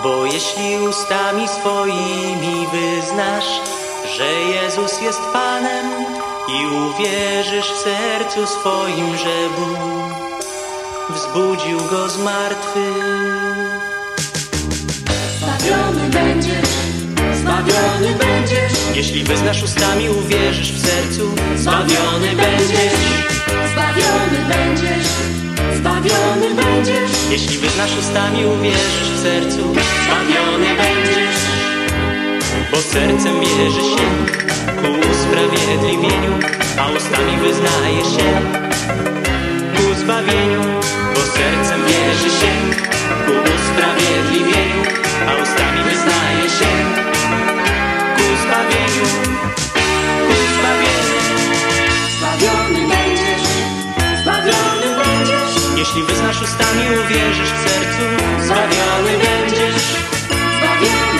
Bo jeśli ustami swoimi wyznasz, że Jezus jest Panem i uwierzysz w sercu swoim, że Bóg wzbudził Go z martwych, zbawiony będziesz, zbawiony będziesz. Jeśli wyznasz ustami, uwierzysz w sercu, zbawiony będziesz, zbawiony będziesz, zbawiony będziesz. Jeśli wyznasz ustami, uwierzysz w sercu, zbawiony będziesz. Bo sercem wierzy się ku usprawiedliwieniu, a ustami wyznaje się ku zbawieniu. Bo sercem wierzy się ku usprawiedliwieniu, a ustami wyznaje się ku zbawieniu, ku zbawieniu. Zbawiony będziesz, zbawiony będziesz. Jeśli wyznasz ustami, uwierzysz w sercu, zbawiony będziesz. Zbawiony